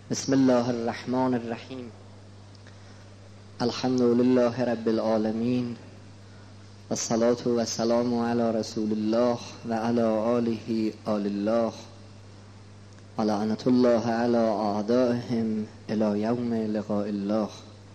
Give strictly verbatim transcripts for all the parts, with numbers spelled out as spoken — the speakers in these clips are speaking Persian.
بسم الله الرحمن الرحیم. الحمد لله رب العالمین و الصلاة و السلام علی رسول الله و علی آله آل الله و لعنت الله علی اعدائهم الی یوم لقاء الله.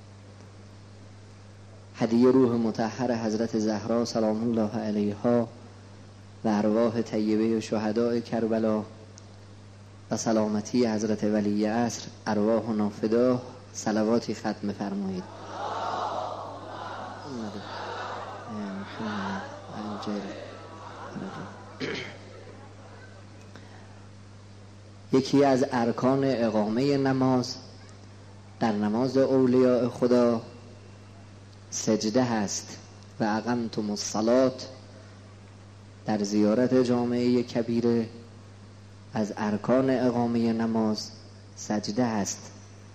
هدیه روح مطهر حضرت زهرا سلام الله علیها و ارواح طیبه شهداء کربلا و سلامتی حضرت ولی عصر ارواحنا فدا، صلواتی ختم فرمایید. یکی از ارکان اقامه نماز در نماز اولیاء خدا سجده هست و اقمتم الصلاة. در زیارت جامعه کبیره از ارکان اقامه نماز سجده است.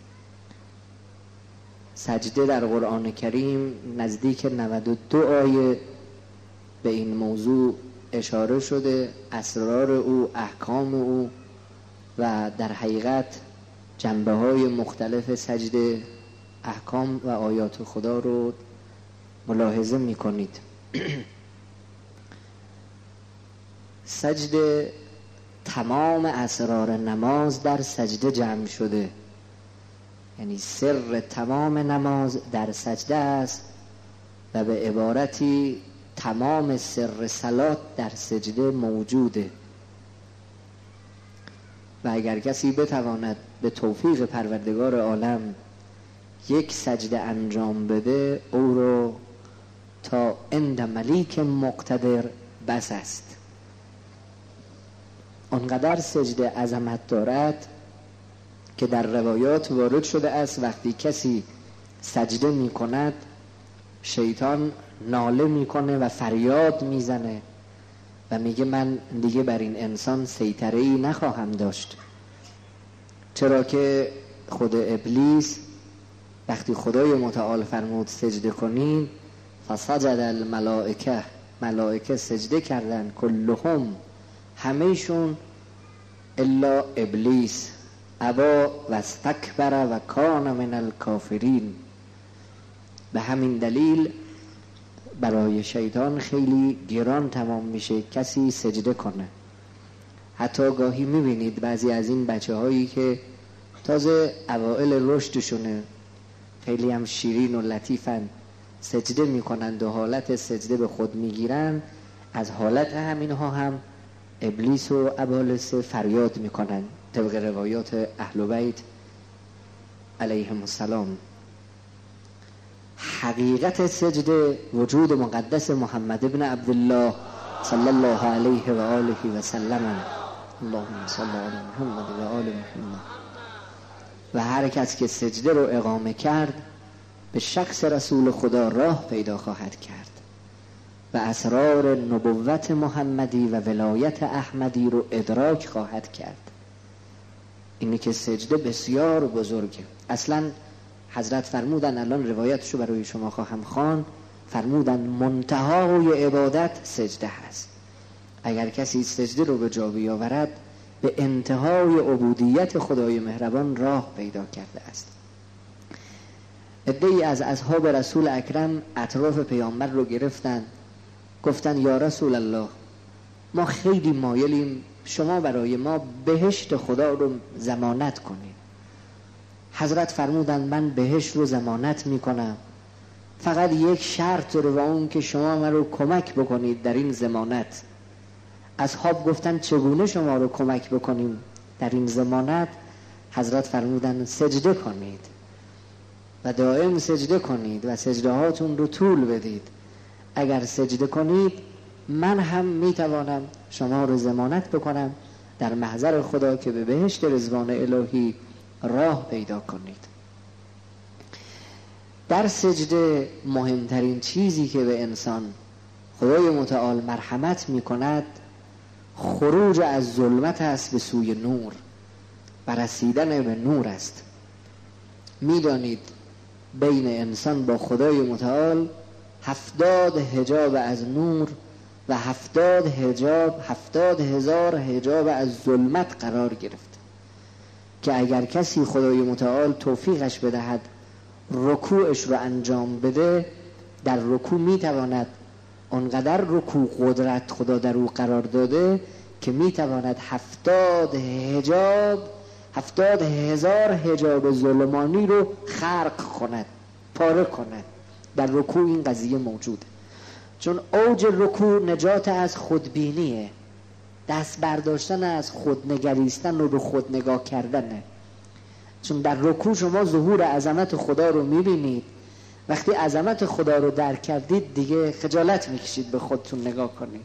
سجده در قرآن کریم نزدیک نود و دو آیه به این موضوع اشاره شده، اسرار او، احکام او و در حقیقت جنبه های مختلف سجده، احکام و آیات خدا رو ملاحظه می کنید. سجده، تمام اسرار نماز در سجده جمع شده، یعنی سر تمام نماز در سجده است و به عبارتی تمام سر صلات در سجده موجوده. و اگر کسی بتواند به توفیق پروردگار عالم یک سجده انجام بده، او رو تا عند ملیک مقتدر بس است. آنقدر سجده عظمت دارد که در روایات وارد شده است وقتی کسی سجده می کند شیطان ناله می کنه و فریاد می زنه و میگه من دیگه بر این انسان سیطره ای نخواهم داشت، چرا که خود ابلیس وقتی خدای متعال فرمود سجده کنین فسجد الملائکه، ملائکه سجده کردن، کلهم، همهشون، الا ابلیس ابا و استکبر و کان من الکافرین. به همین دلیل برای شیطان خیلی گران تمام میشه کسی سجده کنه. حتی گاهی میبینید بعضی از این بچه هایی که تازه اوائل رشدشونه، خیلی هم شیرین و لطیفن، سجده میکنند و حالت سجده به خود میگیرن، از حالت همینها هم ابلیس و ابالسه فریاد میکنن طبق روایات اهل بیت علیهم السلام. حقیقت سجده وجود مقدس محمد ابن عبدالله صلی الله علیه و آله و سلم، اللهم صل علی محمد و آل محمد. و هر کس که سجده رو اقامه کرد به شخص رسول خدا راه پیدا خواهد کرد و اسرار نبوت محمدی و ولایت احمدی رو ادراک خواهد کرد. اینی که سجده بسیار بزرگه. اصلا حضرت فرمودن، الان روایتشو برای شما خواهم خوان، فرمودن منتهای عبادت سجده هست. اگر کسی سجده رو به جا بیاورد به انتهای عبودیت خدای مهربان راه پیدا کرده است. عده‌ای از اصحاب رسول اکرم اطراف پیامبر رو گرفتن، گفتن یا رسول الله، ما خیلی مایلیم شما برای ما بهشت خدا رو ضمانت کنید. حضرت فرمودن من بهشت رو ضمانت میکنم، فقط یک شرط داره و اون که شما من رو کمک بکنید در این ضمانت. اصحاب گفتن چگونه شما رو کمک بکنیم در این ضمانت؟ حضرت فرمودن سجده کنید و دائم سجده کنید و سجده هاتون رو طول بدید. اگر سجده کنید من هم میتوانم شما رو ضمانت بکنم در محضر خدا که به بهشت رضوان الهی راه پیدا کنید. در سجده مهمترین چیزی که به انسان خدای متعال مرحمت میکند خروج از ظلمت است به سوی نور و رسیدن به نور است. میدانید بین انسان با خدای متعال هفتاد حجاب از نور و هفتاد حجاب، هفتاد هزار حجاب از ظلمت قرار گرفت. که اگر کسی خدای متعال توفیقش بدهد رکوعش رو انجام بده، در رکوع میتواند اونقدر رکوع قدرت خدا در او قرار داده که میتواند هفتاد حجاب هفتاد هزار حجاب ظلمانی رو خرق کند، پاره کند. در رکوع این قضیه موجوده، چون اوج رکوع نجات از خودبینیه، دست برداشتن از خودنگریستن و به خود نگاه کردنه. چون در رکوع شما ظهور عظمت خدا رو میبینید، وقتی عظمت خدا رو درک کردید دیگه خجالت میکشید به خودتون نگاه کنید.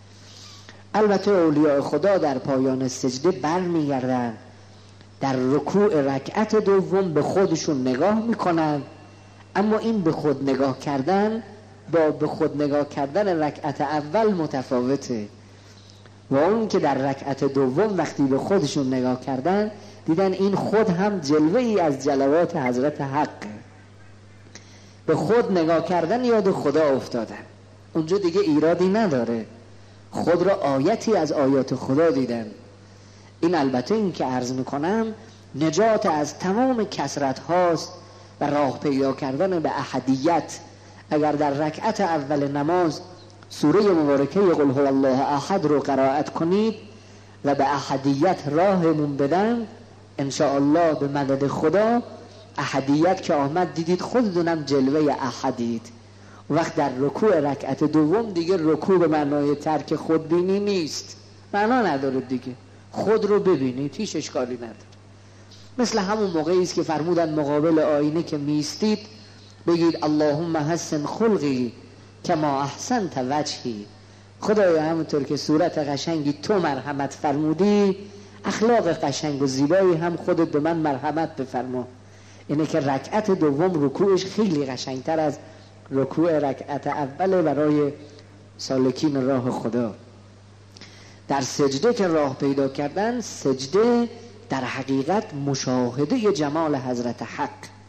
البته اولیاء خدا در پایان سجده بر میگردن، در رکوع رکعت دوم به خودشون نگاه میکنن، اما این به خود نگاه کردن با به خود نگاه کردن رکعت اول متفاوته. و اون که در رکعت دوم وقتی به خودشون نگاه کردن دیدن این خود هم جلوه ای از جلوات حضرت حق، به خود نگاه کردن یاد خدا افتادن، اونجا دیگه ایرادی نداره، خود را آیتی از آیات خدا دیدن. این البته این که عرض میکنم نجات از تمام کثرت هاست و راه پیدا کردن به احدیت. اگر در رکعت اول نماز سوره مبارکه قل هو الله احد رو قرائت کنید و به احدیت راهمون بدن، ان شاء الله به مدد خدا احدیت که آمد دیدید خودتونم جلوه احدید. وقت در رکوع رکعت دوم دیگه رکوع به معنای ترک خودبینی نیست، معنا نداره دیگه، خود رو ببینید، هیچ اشکالی نداره. مثل همون موقعی است که فرمودن مقابل آینه که میستید بگید اللهم حسن خلقی کما احسنت وجهی، خدایا همونطور که صورت قشنگی تو مرحمت فرمودی، اخلاق قشنگ و زیبایی هم خودت به من مرحمت بفرما. اینه که رکعت دوم رکوعش خیلی قشنگتر از رکوع رکعت اول برای سالکین راه خدا. در سجده که راه پیدا کردن، سجده در حقیقت مشاهده جمال حضرت حق.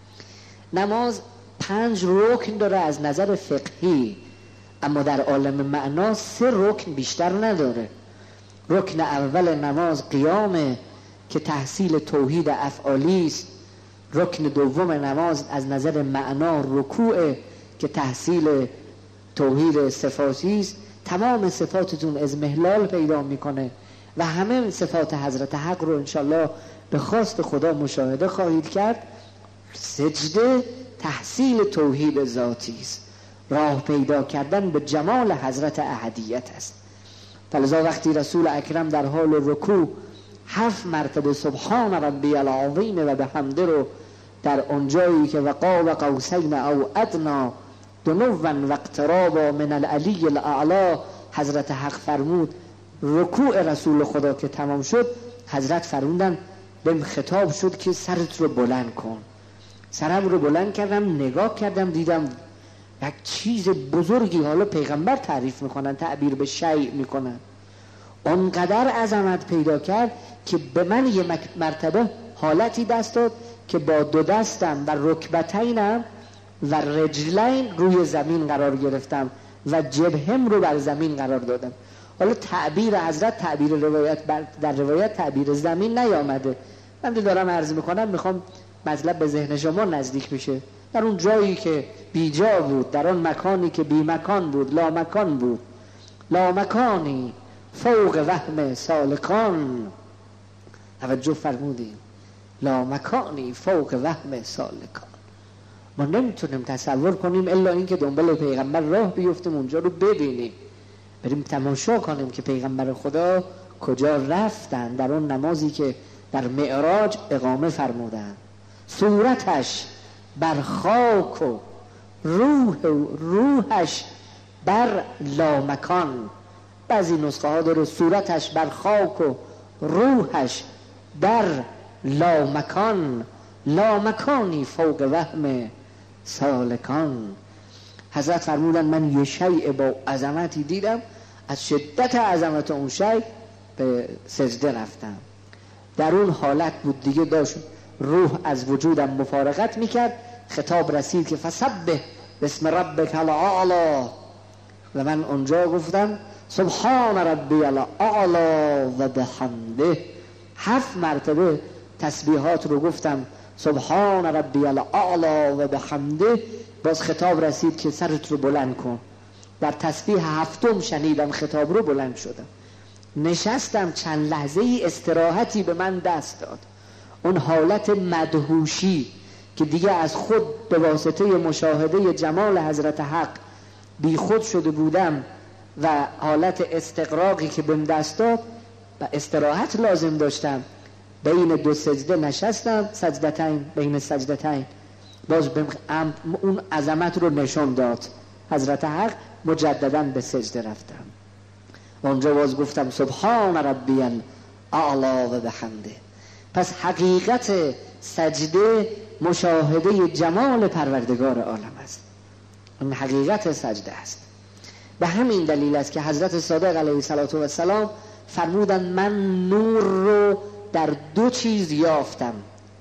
نماز پنج رکن داره از نظر فقهی، اما در عالم معنا سه رکن بیشتر نداره. رکن اول نماز قیامه که تحصیل توحید افعالی است. رکن دوم نماز از نظر معنا رکوع که تحصیل توحید صفاتی است. تمام صفاتتون اضمحلال پیدا میکنه و همه صفات حضرت حق رو انشالله به خواست خدا مشاهده خواهید کرد. سجده تحصیل توحید ذاتی است، راه پیدا کردن به جمال حضرت احدیت است. فلذا وقتی رسول اکرم در حال رکوع هفت مرتبه سبحان ربی العظیم و بحمده رو در اونجایی که وقاب قوسین او ادنا دنوا و اقترابا من العلی الاعلا حضرت حق فرمود، رکوع رسول خدا که تمام شد حضرت فرمودن بهم خطاب شد که سرت رو بلند کن. سرم رو بلند کردم، نگاه کردم، دیدم یک چیز بزرگی، حالا پیغمبر تعریف میکنن، تعبیر به شیء میکنن، اونقدر عظمت پیدا کرد که به من یه مرتبه حالتی دست داد که با دو دستم و رکبتینم و رجلین روی زمین قرار گرفتم و جبهم رو بر زمین قرار دادم. حالا تعبیر حضرت تعبیر روایت در روایت تعبیر زمین نیامده، من دارم عرض میکنم، میخوام مطلب به ذهن شما نزدیک بشه. در اون جایی که بی جا بود، در اون مکانی که بی مکان بود، لا مکان بود، لا مکانی فوق وهم سالکان. توجه فرمودیم، لا مکانی فوق وهم سالکان. ما نمیتونیم تصور کنیم الا اینکه دنبال پیغمبر راه بیفتیم اونجا رو ببینیم، بریم تماشا کنیم که پیغمبر خدا کجا رفتن در اون نمازی که در معراج اقامه فرمودن. صورتش بر خاک و روح روحش بر لامکان. بعضی نسخه ها داره صورتش بر خاک و روحش در لامکان، لامکانی فوق وهم سالکان. حضرت فرمودن من یه شیء با عظمتی دیدم، از شدت عظمت اون شیء به سجده رفتم. در اون حالت بود دیگه، داشت روح از وجودم مفارقت میکرد، خطاب رسید که فسبح بسم ربک الاعلی، و من اونجا گفتم سبحان ربی الاعلی و بحمده. هفت مرتبه تسبیحات رو گفتم سبحان ربی الاعلی و بحمده، باز خطاب رسید که سرت رو بلند کن. در تسبیح هفتم شنیدم خطاب رو، بلند شدم، نشستم، چند لحظه ای استراحتی به من دست داد. اون حالت مدهوشی که دیگه از خود به واسطه مشاهده جمال حضرت حق بی خود شده بودم و حالت استقراقی که بهم دست داد و استراحت لازم داشتم، بین دو سجده نشستم، سجدتین، بین سجدتین باز بهم اون عظمت رو نشون داد حضرت حق، مجددا به سجده رفتم. اونجا باز گفتم سبحان ربی الاعلی و بحمده. پس حقیقت سجده مشاهده جمال پروردگار عالم است، این حقیقت سجده است. به همین دلیل است که حضرت صادق علیه السلام فرمودند من نور رو در دو چیز یافتم،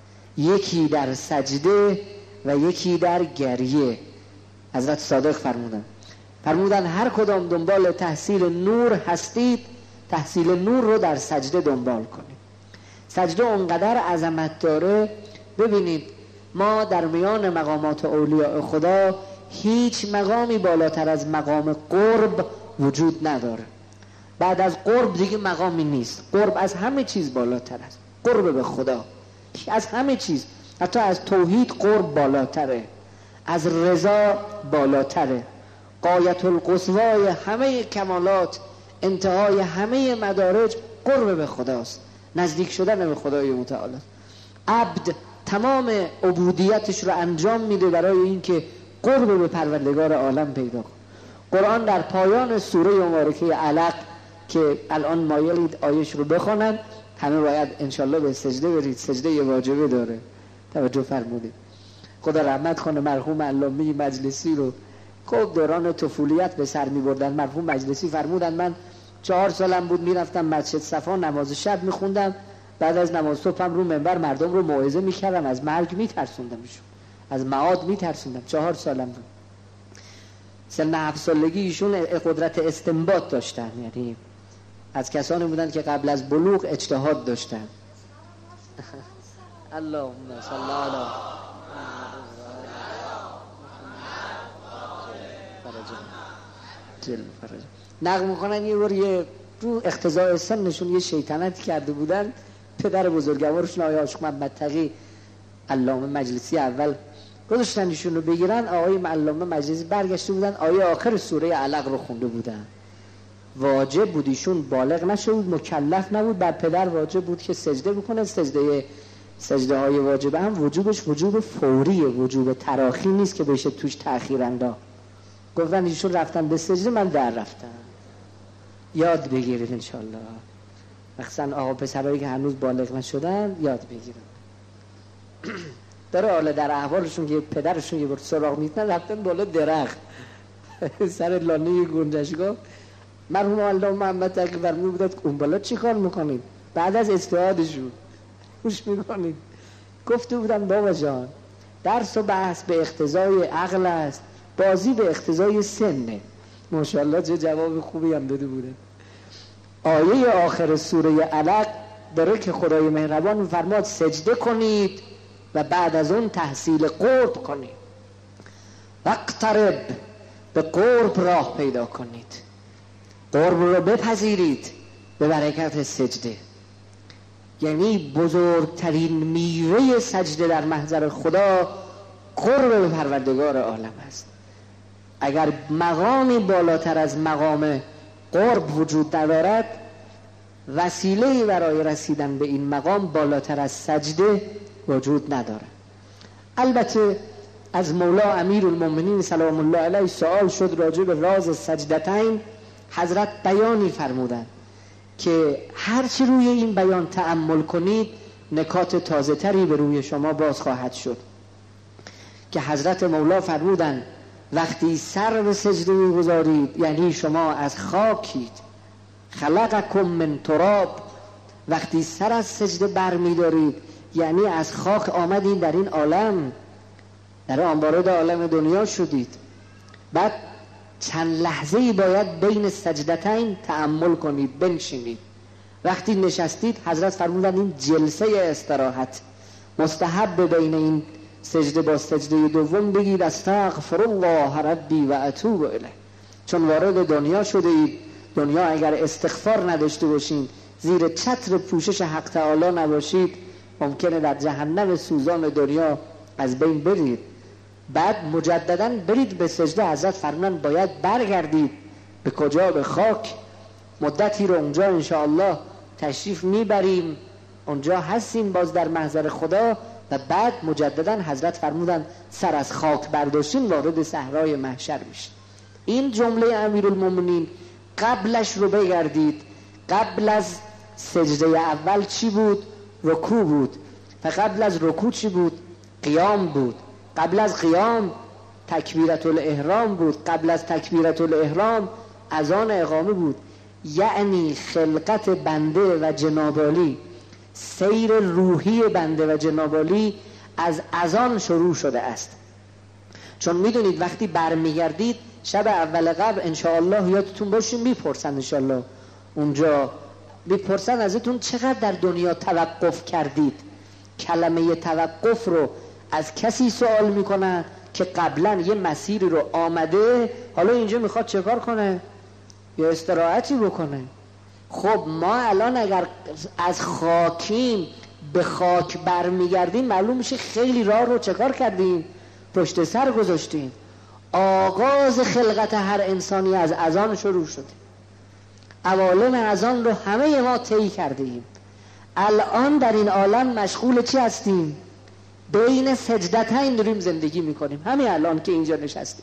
یکی در سجده و یکی در گریه. حضرت صادق فرمودند فرمودند هر کدام دنبال تحصیل نور هستید، تحصیل نور رو در سجده دنبال کنید. سجده اونقدر عظمت داره. ببینید ما در میان مقامات اولیاء خدا هیچ مقامی بالاتر از مقام قرب وجود نداره. بعد از قرب دیگه مقامی نیست. قرب از همه چیز بالاتر است. قرب به خدا از همه چیز، حتی از توحید قرب بالاتره، از رضا بالاتره. غایت القصوای همه کمالات، انتهای همه مدارج قرب به خداست، نزدیک شدن به خدای متعال. عبد تمام عبودیتش رو انجام میده برای اینکه قرب به پروردگار عالم پیدا کنه. قرآن در پایان سوره مبارکه علق که الان مایلید آیش رو بخونن، همه باید انشالله به سجده برید، سجده یه واجبه داره، توجه فرمودید. خدا رحمت کنه مرحوم علامه مجلسی رو، خب دوران طفولیت به سر می بردن. مرحوم مجلسی فرمودن من چهار سالم بود میرفتم مسجد صفا نماز شب میخوندم، بعد از نماز صبحم رو منبر مردم رو موعظه میکردم، از مرگ میترسوندمشون، از معاد میترسوندم. چهار سالم بود. سن هفت سالگی ایشون قدرت استنباط داشتن، یعنی از کسانی بودن که قبل از بلوغ اجتهاد داشتن. اللهم صل علی جل فرج. نقل میکنن یه بار یه رو اختزاء سنشون یه شیطنتی کرده بودن، پدر بزرگوارشون آقای عاشق محمد تقی علامه مجلسی اول گذاشتن ایشون رو بگیرن. آقای علامه مجلسی برگشته بودن، آیه آخر سوره علق رو خونده بودن. واجب بود، ایشون بالغ نشده بود، مکلف نبود، بر پدر واجب بود که سجده بکنه. سجده سجده های واجب هم وجوبش وجوب فوریه، وجوب تراخی نیست که بشه توش تأخیر انداخت. گفتن ایشون رفتن به سجده، من در رفتم. یاد بگیرید انشالله، مخصوصا آقا پسرهایی که هنوز بالغ نشدن یاد بگیرن. داره حالا در احوالشون که پدرشون یه بار سراغ میتن رفتن بالا درخت سر لانه گنجشگاه. مرحوم علامه محمد تقی فرمود بودن اون بالا چی کار میکنید؟ بعد از اجتهادشون خوش میکنید. گفته بودن بابا جان درس و بحث به اقتضای عقل است، بازی به اقتضای سنه. ماشاءالله چه جواب خوبی هم داده بوده. آیه آخر سوره علق داره که خدای مهربان میفرماد سجده کنید و بعد از اون تحصیل قرب کنید. وقترب، به قرب راه پیدا کنید، قرب رو بپذیرید به برکت سجده. یعنی بزرگترین میوه سجده در محضر خدا قرب به پروردگار عالم است. اگر مقامی بالاتر از مقام قرب وجود ندارد، وسیله‌ای برای رسیدن به این مقام بالاتر از سجده وجود ندارد. البته از مولا امیرالمومنین سلام الله علیه سوال شد راجع به راز سجدتین. حضرت بیانی فرمودند که هرچی روی این بیان تأمل کنید نکات تازه تری به روی شما باز خواهد شد. که حضرت مولا فرمودند وقتی سر به سجده می‌گذارید یعنی شما از خاکید، خلقکم من تراب. وقتی سر از سجده بر می‌دارید یعنی از خاک آمدین در این عالم، در آن وارد عالم دنیا شدید. بعد چند لحظه‌ای باید بین سجدتین تأمل کنید، بنشینید. وقتی نشستید حضرت فرمودن این جلسه استراحت، مستحب بین این سجده با سجده دوم بگید استغفر الله ربی و اتوب الیه، چون وارد دنیا شده اید. دنیا اگر استغفار نداشته باشین، زیر چتر پوشش حق تعالی نباشید، ممکنه در جهنم سوزان دنیا از بین برید. بعد مجددا برید به سجده. حضرت فرمودن باید برگردید به کجا؟ به خاک. مدتی رو اونجا انشاءالله تشریف میبریم، اونجا هستیم باز در محضر خدا، و بعد مجددا حضرت فرمودن سر از خاک برداشتین وارد صحرای محشر میشید. این جمله امیرالمومنین قبلش رو بگردید. قبل از سجده اول چی بود؟ رکوع بود. و قبل از رکوع چی بود؟ قیام بود. قبل از قیام تکبیرت الاحرام بود. قبل از تکبیرت الاحرام اذان اقامه بود. یعنی خلقت بنده و جنابالی، سیر روحی بنده و جنابالی از اذان شروع شده است. چون میدونید وقتی برمیگردید شب اول قبل انشاءالله یادتون باشه میپرسن، انشاءالله اونجا میپرسن ازتون چقدر در دنیا توقف کردید. کلمه توقف رو از کسی سوال میکنن که قبلا یه مسیری رو آمده، حالا اینجا میخواد چه کار کنه؟ یا استراحتی بکنه. خب ما الان اگر از خاکیم به خاک برمیگردیم، معلوم میشه خیلی راه رو چه کار کردیم؟ پشت سر گذاشتیم. آغاز خلقت هر انسانی از اذان شروع شده. عوالم اذان رو همه ما طی کردیم. الان در این عالم مشغول چی هستیم؟ بین سجدتین داریم زندگی میکنیم. همین الان که اینجا نشستیم،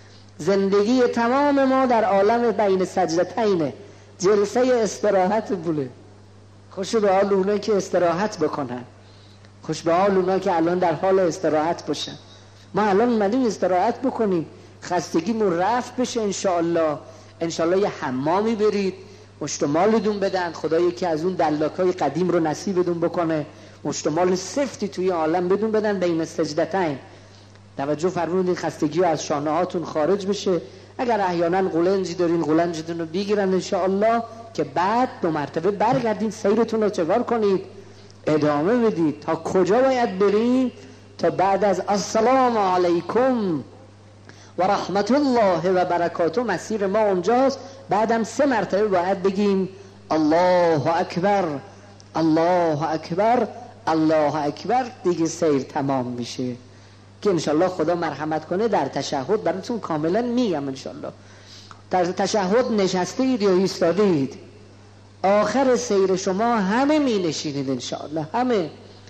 زندگی تمام ما در عالم بین سجدتینه. جلسه استراحت بوله. خوش به حال اونایی که استراحت بکنن، خوش به حال اونایی که الان در حال استراحت باشن. ما الان اومدیم استراحت بکنیم، خستگیمون رفت بشه انشاءالله. انشاءالله یه حمامی برید، مشتمالتون بدن، خدایی که از اون دلاکای قدیم رو نصیبتون بکنه، مشتمال سفتی توی عالم بدون بدن بین سجدتین. توجه فرمودید خستگی رو از شانه هاتون خارج بشه. اگر احیانا قولنجی دارین قولنجتون رو بگیرن انشاءالله، که بعد دو مرتبه برگردین سیرتون رو چکار کنید؟ ادامه بدید. تا کجا باید برید؟ تا بعد از السلام علیکم و رحمت الله و برکاته مسیر ما اونجاست. بعدم سه مرتبه باید بگیم الله اکبر الله اکبر الله اکبر، دیگه سیر تمام میشه. که انشالله خدا مرحمت کنه در تشهد براتون کاملا میگم. انشالله در تشهد نشستید یا ایستادید، آخر سیر شما همه می نشینید انشالله. همه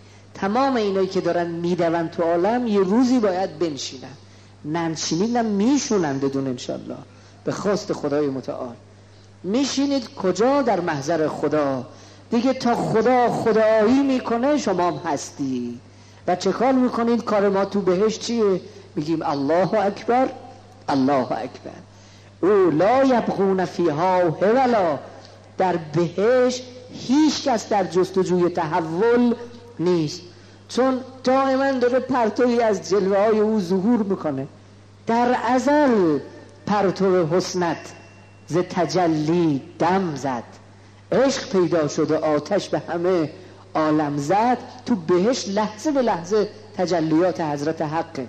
تمام اینایی که دارن میدون تو عالم یه روزی باید بنشینن. ننشینید هم میشونن بدون انشالله، به خواست خدای متعال. میشینید کجا؟ در محضر خدا دیگه. تا خدا خدایی میکنه شما هم هستی. و چه کار میکنید؟ کار ما تو بهشت چیه؟ میگیم الله اکبر الله اکبر. او لا یبغون فیها هولا. در بهشت هیچ کس در جستجوی تحول نیست، چون دائما داره پرتوی از جلوه های او ظهور میکنه. در ازل پرتو حسنت ز تجلی دم زد، عشق پیدا شده آتش به همه عالم زد. تو بهشت لحظه به لحظه تجلیات حضرت حقه.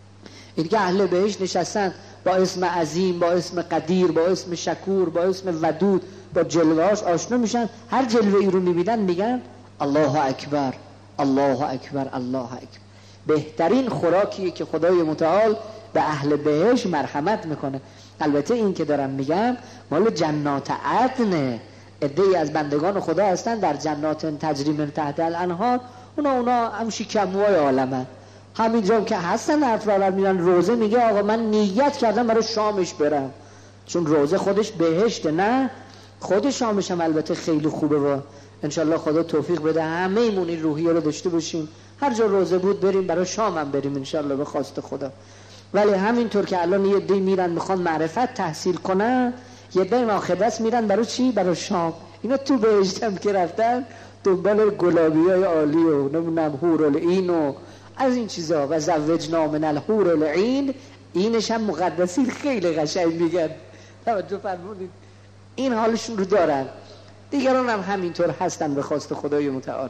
این که اهل بهشت نشستن با اسم عظیم، با اسم قدیر، با اسم شکور، با اسم ودود، با جلوهاش آشنا میشن. هر جلوه ای رو میبینن میگن الله اکبر الله اکبر الله اکبر. بهترین خوراکیه که خدای متعال به اهل بهشت مرحمت میکنه. البته این که دارم میگم مال جنات عدنه. عده‌ای از بندگان خدا هستن در جنات تجری من تحت الانهار. اونا اونا هم شکموهای عالمن. همینجا که هستن افراد میرن روزه، میگه آقا من نیت کردم برای شامش برم، چون روزه خودش بهشته. نه خود شامش هم البته خیلی خوبه. و انشالله خدا توفیق بده همه ایمون این روحیه رو داشته باشیم. هر جا روزه بود بریم برای شام هم بریم انشالله به خواست خدا. ولی همینطور که الان یه دی میرن میخوان معرفت تحصیل کنن، یه دی ماخدست میرن برای چی؟ برای شام. اینا تو بهشت هم که رفتن دنبال گلابی های عالی و نمونم حورالعین و از این چیزا. و زوجنا من الحور العین، اینش هم مقدسی خیلی قشنگ میگن. توجه فرمودید این حالشون رو دارن. دیگران هم همینطور هستن به خواست خدای متعال.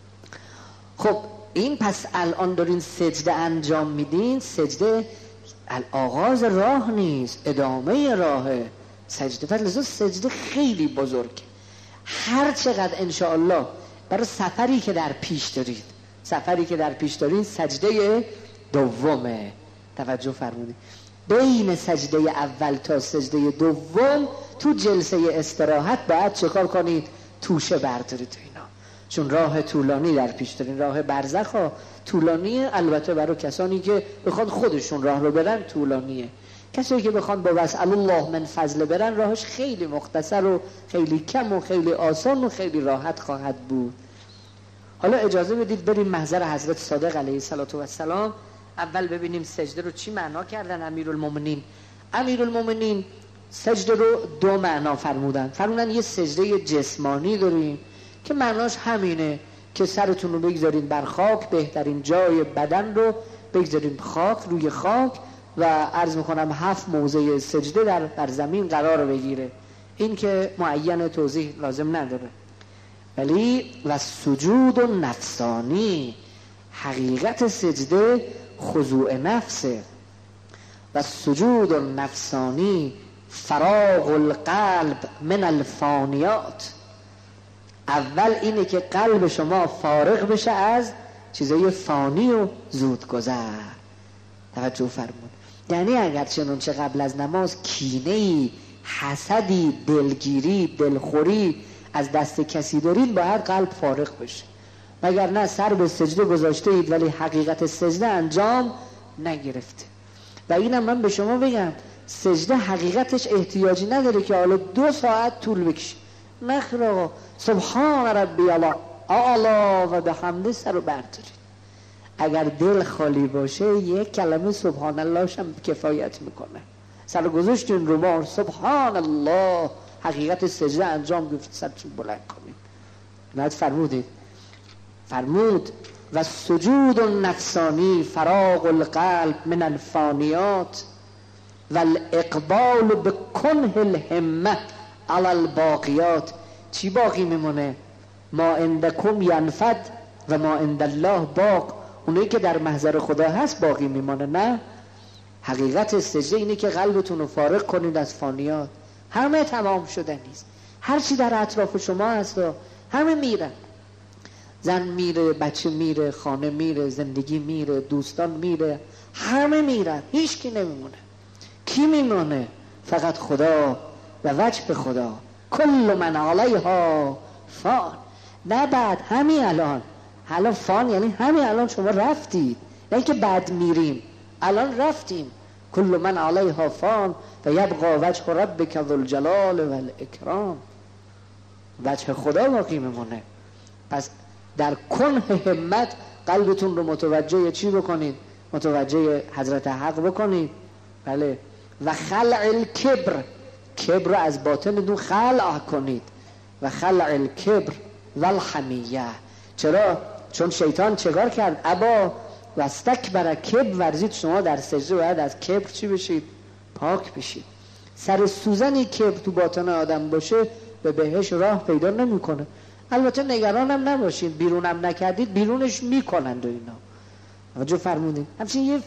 خب این پس الان دارین سجده انجام میدین، سجده آغاز راه نیست، ادامه راهه سجده. فلذا سجده خیلی بزرگ، هر چقدر انشاءالله برای سفری که در پیش دارید، سفری که در پیش دارید سجده دومه. توجه فرمودید بین سجده اول تا سجده دوم تو جلسه استراحت باید چه کار کنید؟ توشه بردارید اینا، چون راه طولانی در پیش دارین. راه برزخ ها طولانیه، البته برای کسانی که بخواد خودشون راه رو برن طولانیه. کسایی که بخوان با وسأل الله من فضل برن راهش خیلی مختصر و خیلی کم و خیلی آسان و خیلی راحت خواهد بود. حالا اجازه بدید بریم محضر حضرت صادق علیه السلام. اول ببینیم سجده رو چی معنا کردن امیرالمومنین. امیرالمومنین سجده رو دو معنا فرمودن. فرمودن یه سجده جسمانی داریم که معناش همینه که سرتون رو بگذارین بر خاک، بهترین جای بدن رو بگذارین خاک، روی خاک، و عرض میکنم هفت موضع سجده در بر زمین قرار بگیره. این که معین توضیح لازم نداره. ولی و سجود نفسانی، حقیقت سجده خضوع نفسه. و سجود نفسانی فراغ القلب من الفانیات. اول اینه که قلب شما فارغ بشه از چیزای فانی و زودگذر. توجه فرمود. یعنی اگر چنانچه قبل از نماز کینه‌ای، حسدی، دلگیری، دلخوری از دست کسی دارید، باید قلب فارغ بشه. مگر نه سر به سجده گذاشته اید ولی حقیقت سجده انجام نگرفته. و اینم من به شما بگم سجده حقیقتش احتیاجی نداره که حالا دو ساعت طول بکشه. نخیر آقا، سبحان ربی الله اعلی و بحمده سر رو بردارید. اگر دل خالی باشه یک کلمه سبحان الله هم کفایت میکنه. سر گذاشتین رو بار سبحان الله، حقیقت سجده انجام گرفت، سرتون بلند کنید. نهایت فرمودید فرمود و سجود نفسانی فراغ القلب من الفانیات و الاقبال بکنه الهمه علی الباقیات. چی باقی میمونه؟ ما عندکم ینفد و ما عند الله باق. اونایی که در محضر خدا هست باقی میمانه. نه، حقیقت سجده اینه که قلبتون رو فارغ کنید از فانیات. همه تمام شده نیست، هر چی در اطراف شما هست همه میرن. زن میره، بچه میره، خانه میره، زندگی میره، دوستان میره، همه میرن، هیچ کی نمیمونه. کی میمونه؟ فقط خدا و وجه خدا. کل من علیها فان. نه بعد همین الان، الان فان یعنی همین الان شما رفتید، نه که بعد میریم، الان رفتیم. کل من علیها فان و یبقى وجه ربک ذو الجلال و الاکرام. وجه خدا باقی میمونه. پس در کنه همت قلبتون رو متوجه چی بکنید؟ متوجه حضرت حق بکنید. بله. و خلع الکبر، کبر رو از باطن دون خلع کنید. و خلع الکبر و الحمیه. چرا؟ چون شیطان چگار کرد؟ ابا و استکبر، کبر ورزید. شما در سجده باید از کبر چی بشید؟ پاک بشید. سر سوزنی کبر تو باطن آدم باشه به بهش راه پیدا نمیکنه. البته نگرانم نباشید، بیرونم نکردید بیرونش میکنند و اینا. توجه فرمودید؟ همچنین یه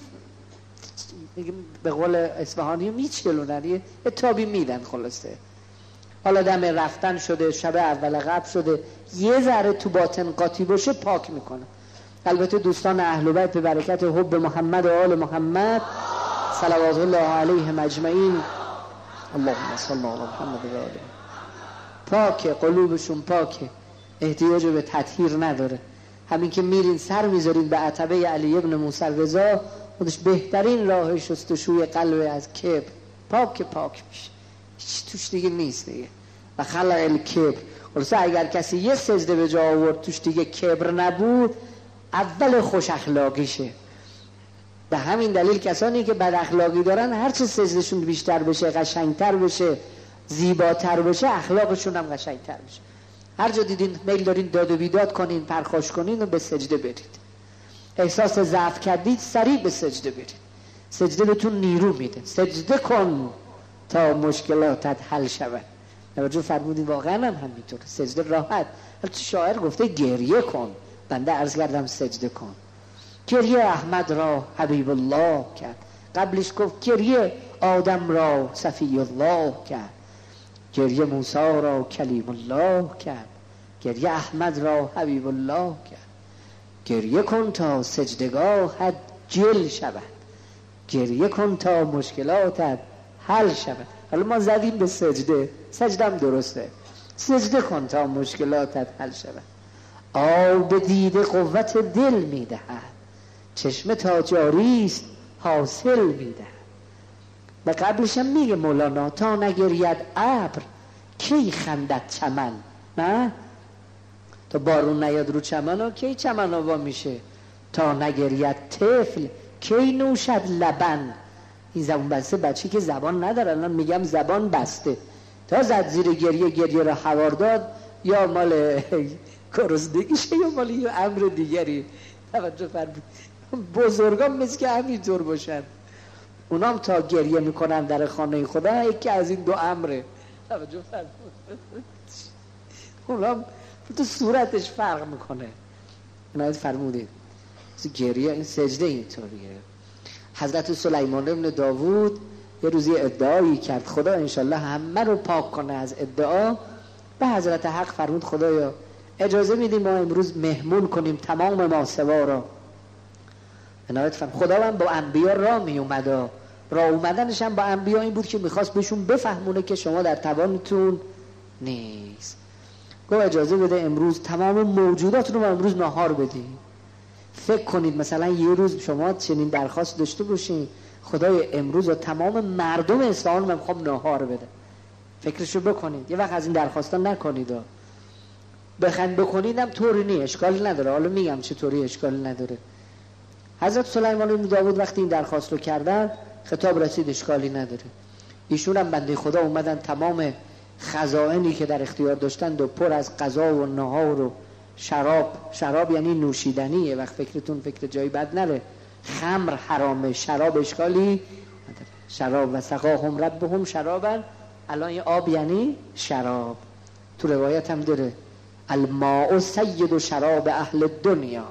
به قول اصفهانی میچلونن، یه تابی میدن. خلاصه حالا دم رفتن شده، شب اول قبل شده، یه ذره تو باطن قاطی باشه پاک میکنه. البته دوستان اهل بیت به برکت حب محمد و آل محمد صلوات الله علیهم اجمعین، اللهم صل علی محمد و آله، پاکه، قلوبشون پاکه، احتیاج به تطهیر نداره. همین که میرین سر میذارین به عتبه علی ابن موسی رضا، خودش بهترین راه شستشوی قلب از کبر. پاک پاک میشه، هیچ توش دیگه نیست دیگه. و خلع الکبر. خلاصه اگر کسی یه سجده به جا آورد توش دیگه کبر نبود، اول خوش اخلاقیشه. به همین دلیل کسانی که بد اخلاقی دارن هرچه سجدشون بیشتر بشه، قشنگتر بشه، زیباتر بشه، اخلاقشون هم قشنگتر بشه. هر جا دیدین میل دارین داد و بیداد کنین، پرخاش کنین و به سجده برید. احساس ضعف کردید سریع به سجده برید. سجده بهتون نیرو میده. سجده کن تا مشکلاتت حل شود. توجه فرمودید؟ واقعا هم همینطوره، سجده راحت. حالا شاعر گفته گریه کن، بنده عرض کردم سجده کن. گریه احمد را حبیب الله کرد، قبلش گفت گریه آدم را صفی الله کرد، گریه موسی را کلیم الله کرد، گریه احمد را حبیب الله کرد. گریه کن تا سجدگاهت جل شود، گریه کن تا مشکلاتت حل شود. حالا ما زدیم به سجده، سجدم درسته، سجده کن تا مشکلاتت حل شود. آب دیده قوت دل میدهد، چشم تا جاریست حاصل میدهد. و قبلش هم میگه مولانا تا نگرید ابر کی خندد چمن، نه؟ تا بارون نیاد رو چمن ها کی چمن ها وا میشه؟ تا نگرید طفل کی نوشد لبن. این زبان بسته بچه که زبان نداره، الان میگم زبان بسته، تا زد زیر گریه گریه را حوار داد، یا مال گرسنگیشه یا مال یه امر دیگری. توجه فرمود. بزرگان مثل که همینطور باشن، اونام تا گریه میکنن در خانه خدا، یکی از این دو امره. توجه فرمود. اونام تو صورتش فرق میکنه. عنایت فرمودید گریه، این سجده اینطوریه. حضرت سلیمان ابن داوود یه روزی ادعایی کرد، خدا انشالله همه رو پاک کنه از ادعا. به حضرت حق فرمود خدایا اجازه میدیم ما امروز مهمون کنیم تمام ماسوا را. عنایت فرمود خدا هم با انبیا را می اومد، را اومدنش هم با انبیا این بود که میخواست بهشون بفهمونه که شما در توانتون نیست. گفت اجازه بده امروز تمام موجودات رو ما امروز نهار بدیم. فکر کنید مثلا یه روز شما چنین درخواست داشته باشین، خدای امروز و تمام مردم اصفهان من میخوام نهار بده. فکرشو بکنید، یه وقت از این درخواستا نکنید. بخند بکنیدم طوری نی، اشکال نداره. حالا میگم چطوری اشکال نداره. حضرت سلیمان بن داوود وقتی این درخواست رو کردن، خطاب رسید اشکالی نداره. ایشون هم بنده خدا اومدن تمام خزائنی که در اختیار داشتند و پر از غذا و نهار و شراب، شراب یعنی نوشیدنیه، وقت فکرتون فکر جایی بد نره. خمر حرامه، شراب اشکالی نداره. شراب و سقاهم ربهم شرابا، الان این آب یعنی شراب. تو روایت هم داره الماء سید و شراب اهل دنیا.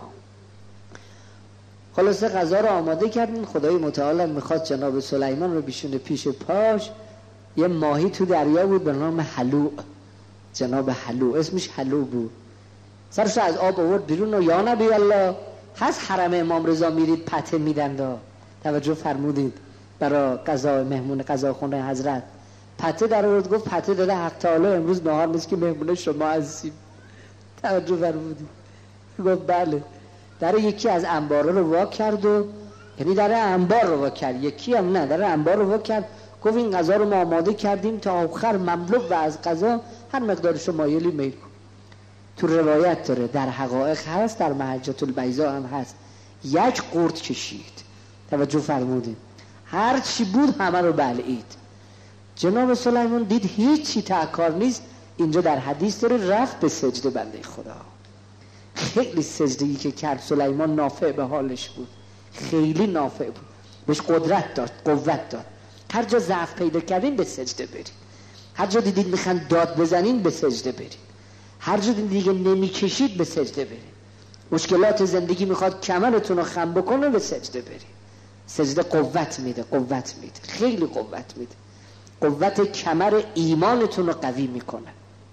خلاصه غذا رو آماده کردن. خدای متعال میخواد جناب سلیمان رو بیشونه پیش پاش. یه ماهی تو دریا بود به نام حلوع، جناب حلوع، اسمش حلوع بود. سرش از آب آورد بیرون و یا نبی الله، هست حرم امام رضا میرید پته میدن دا. توجه فرمودید برای غذا مهمون غذا خونه حضرت پته در آورد، گفت پته داده حق تعالی امروز نهار نیست که مهمون شما هستیم. توجه فرمودید؟ گفت بله. در یکی از انبارا رو وا کرد و یعنی در انبار رو وا کرد، یکی هم نه، در انبار رو وا کرد. گفت این غذا رو ما آماده کردیم تا آخر مملو و از غذا هر مقدارش رو مایلی میل کن. تو روایت داره، در حقایق هست، در محجة البیضاء هم هست، یک قورت کشید. توجه فرمودید؟ هر چی بود همه رو بلعید. جناب سلیمان دید هیچی تأکار نیست. اینجا در حدیث داره رفت به سجده بنده خدا. خیلی سجده‌ای که کرد سلیمان نافع به حالش بود، خیلی نافع بود، بهش قدرت داد، قوت داد. هر جا ضعف پیدا کردین به سجده برید، هر جا دیدید میخوان داد بزنین به سجده برید، هر جا دیدید دیگه نمیکشید به سجده برید، مشکلات زندگی میخواد کمرتون رو خم بکنه به سجده برید. سجده قوت میده، قوت میده، خیلی قوت میده، قوت کمر ایمانتون رو قوی میکنه.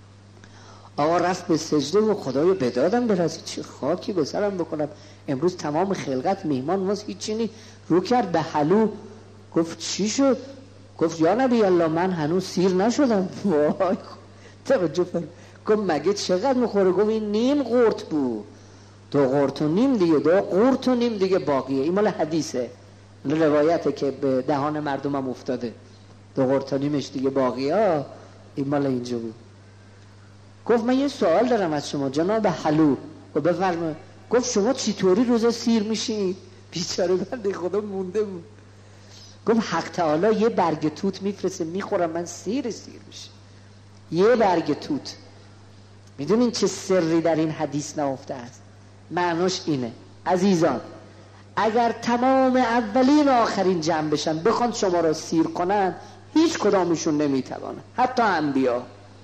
آقا رفت به سجده و خدایا بدادم برسی، چه خاکی به سرم بکنم، امروز تمام خلقت میهمان ماست، هیچی نی. رو کرد به حلو، گفت چی شد؟ گفت یا نبی الله من هنوز سیر نشدم. وای توجه فرم. گفت مگه چقدر میخوره؟ گفت این نیم قورت بود. دو قورت و نیم دیگه، دو قورت و نیم دیگه باقیه. این مال حدیثه، روایته که به دهان مردم هم افتاده. دو قورت و نیمش دیگه باقیه. این مال اینجا بود. گفت من یه سوال دارم از شما جناب حلو. گفت بفرمایید. گفت شما چطوری روزا سیر میشین؟ بیچاره بنده خدا مونده بود. گفت حق تعالی یه برگ توت میفرسته میخورم من سیر سیر میشه. یه برگ توت. میدونین چه سری در این حدیث نهفته است؟ معناش اینه عزیزان، اگر تمام اولین و آخرین جمع بشن بخوان شما را سیر کنن، هیچ کدامشون نمیتوانن، حتی انبیا.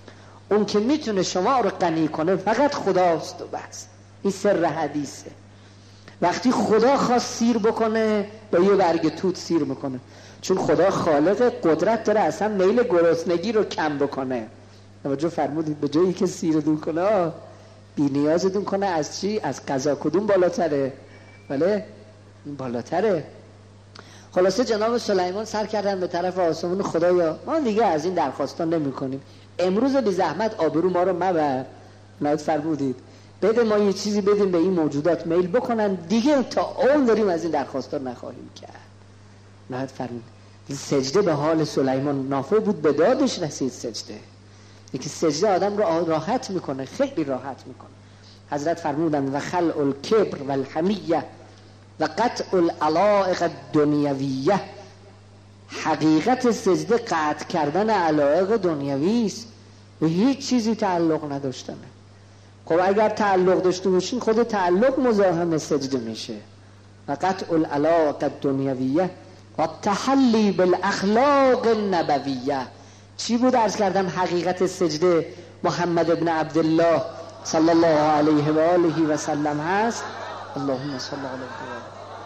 اون که میتونه شما رو غنی کنه فقط خداست و بس. این سر حدیثه. وقتی خدا خواست سیر بکنه با یه برگ توت سیر میکنه، چون خدا خالق قدرت داره اصلا میل گرسنگی رو کم بکنه. توجه فرمودید؟ به جایی که سیر دون کنه بی نیازتون کنه از چی؟ از قضا. کدوم بالاتره؟ بله این بالاتره. خلاصه جناب سلیمان سر کردن به طرف آسمون. خدایا ما دیگه از این درخواستان نمی کنیم، امروز بی زحمت آبرو ما رو مبر. نهایت فرمودید بده ما یه چیزی بدیم به این موجودات میل بکنن، دیگه تا اون داریم از این درخواستان نخواهیم کرد. نهایت فرمودید سجده به حال سلیمان نافع بود، به دادش رسید سجده. یکی سجده آدم رو راحت میکنه، خیلی راحت میکنه. حضرت فرمودن و خلع الکبر و الحمیه و قطع العلائق الدنیویه. حقیقت سجده قطع کردن علایق دنیوی است، به هیچ چیزی تعلق نداشتنه. خب اگر تعلق داشته باشین خود تعلق مزاحم سجده میشه. و قطع العلائق الدنیویه و تحلی بالاخلاق النبویه. چی بود عرض کردم حقیقت سجده محمد ابن عبدالله صلی الله علیه و آله و سلم هست؟ اللهم صل علیه.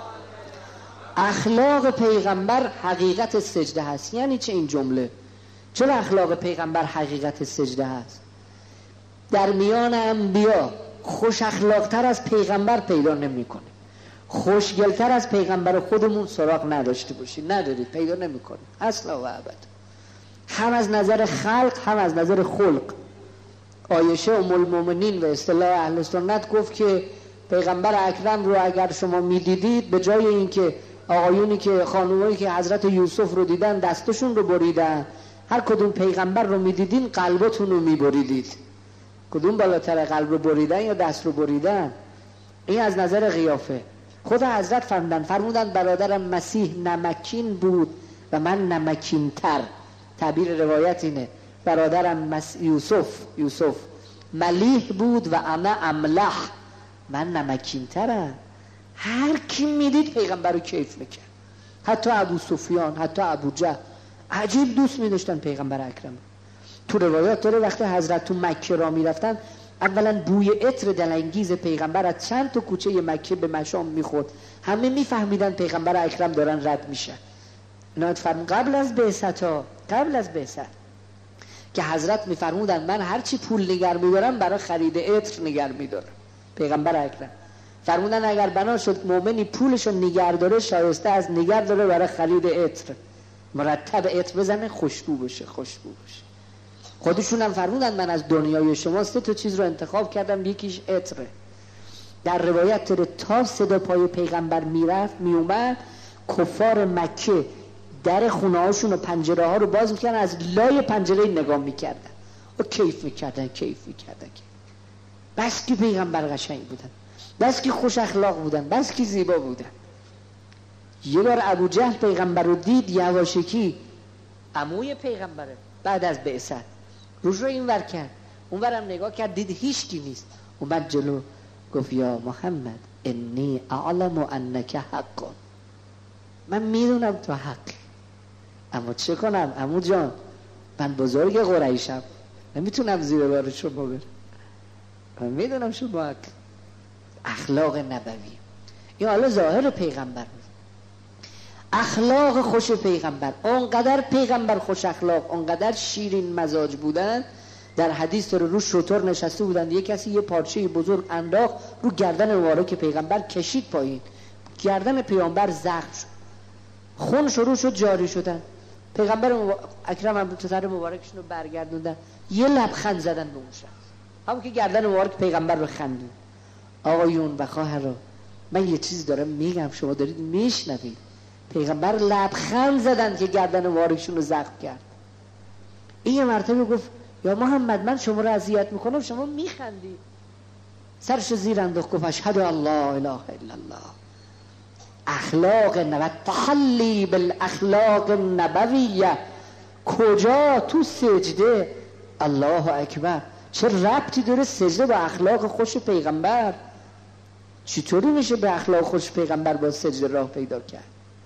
اخلاق پیغمبر حقیقت سجده هست. یعنی چه این جمله؟ چرا اخلاق پیغمبر حقیقت سجده هست؟ در میان انبیا خوش اخلاقتر از پیغمبر پیدا نمی کنه. خوشگلتر از پیغمبر خودمون سراغ نداشته باشید، ندارید، پیدا نمی کنید اصلا و ابد. هم از نظر خلق هم از نظر خلق. عایشه ام المؤمنین و اصطلاح اهل سنت گفت که پیغمبر اکرم رو اگر شما میدیدید به جای اینکه آقایونی که خانومایی که حضرت یوسف رو دیدن دستشون رو بریدن، هر کدوم پیغمبر رو میدیدین قلبتون رو میبریدید. کدوم بالاتر، قلب رو بریدن یا دست رو بریدن؟ این از نظر قیافه. خود حضرت فرمودن فرمودن برادرم مسیح نمکین بود و من نمکین تر. تعبیر روایت اینه برادرم مس... یوسف یوسف ملیح بود و انا املح، من نمکین ترم. هر کی میدید پیغمبر رو کیف میکرد، حتی ابو سفیان، حتی ابو جهل عجیب دوست میداشتن پیغمبر اکرم. تو روایات داره وقتی حضرت تو مکه را میرفتن اولا بوی عطر دلانگیز پیغمبر از چند تا کوچه مکه به مشام میخورد، همه میفهمیدن پیغمبر اکرم دارن رد میشن. نهایت فرمون قبل از بعثت ها قبل از بعثت که حضرت میفرمودن من هرچی پول نگر میدارم برای خرید عطر نگر میدارم. پیغمبر اکرم فرمودن اگر بنا شد مومنی پولشو نگر داره شایسته از نگر داره برای خرید عطر، مرتب عطر بزنه خوشبو بشه خوشبو بشه. خودشون هم فرمودن من از دنیای شما سه تا چیز رو انتخاب کردم، یکیش عطره. در روایت داره تا صدا پای پیغمبر میرفت میومد کفار مکه در خونه هاشون و پنجره ها رو باز میکردن، از لای پنجره نگاه میکردن و کیف میکردن کیف میکردن بس که پیغمبر قشنگ بودن، بس که خوش اخلاق بودن، بس که زیبا بودن. یه بار ابو جهل پیغمبر رو دید، یواشکی عموی پیغمبره، بعد از بعثت روش رو این ور کرد اون ورم نگاه کرد دید هیچ کی نیست، اومد جلو گفت یا محمد انی اعلم انک حق، من میدونم تو حق، اما چه کنم عمو جان، من بزرگ قریشم نمیتونم زیر بار شما برم، من میدونم شما حق. اخلاق نبوی این حالا ظاهر پیغمبر بود. اخلاق خوش پیغمبر، اونقدر پیغمبر خوش اخلاق، اونقدر شیرین مزاج بودن. در حدیث داره رو شتر نشسته بودن، یه کسی یه پارچه بزرگ انداخت رو گردن مبارک پیغمبر، کشید پایین، گردن پیغمبر زخم شد، خون شروع شد جاری شدن. پیغمبر مبارک اکرم هم تو سر مبارکشون رو برگردوندن، یه لبخند زدن به اون شخص، همون که گردن مبارک پیغمبر رو خندون. آقایون و خواهران من یه چیز دارم میگم شما دارید میشنوید، پیغمبر لبخند زدن که گردن مبارکشون رو زخم کرد. این یه مرتبه گفت یا محمد من شما رو اذیت میکنم شما میخندی، سرش زیر انداخت گفت اشهد الله اله الا الله. اخلاق نبوی، تحلی بالاخلاق النبویه. کجا؟ تو سجده. الله اکبر. چه ربطی داره سجده با اخلاق خوش پیغمبر؟ چطوری میشه به اخلاق خوش پیغمبر با سجده راه پیدا کرد؟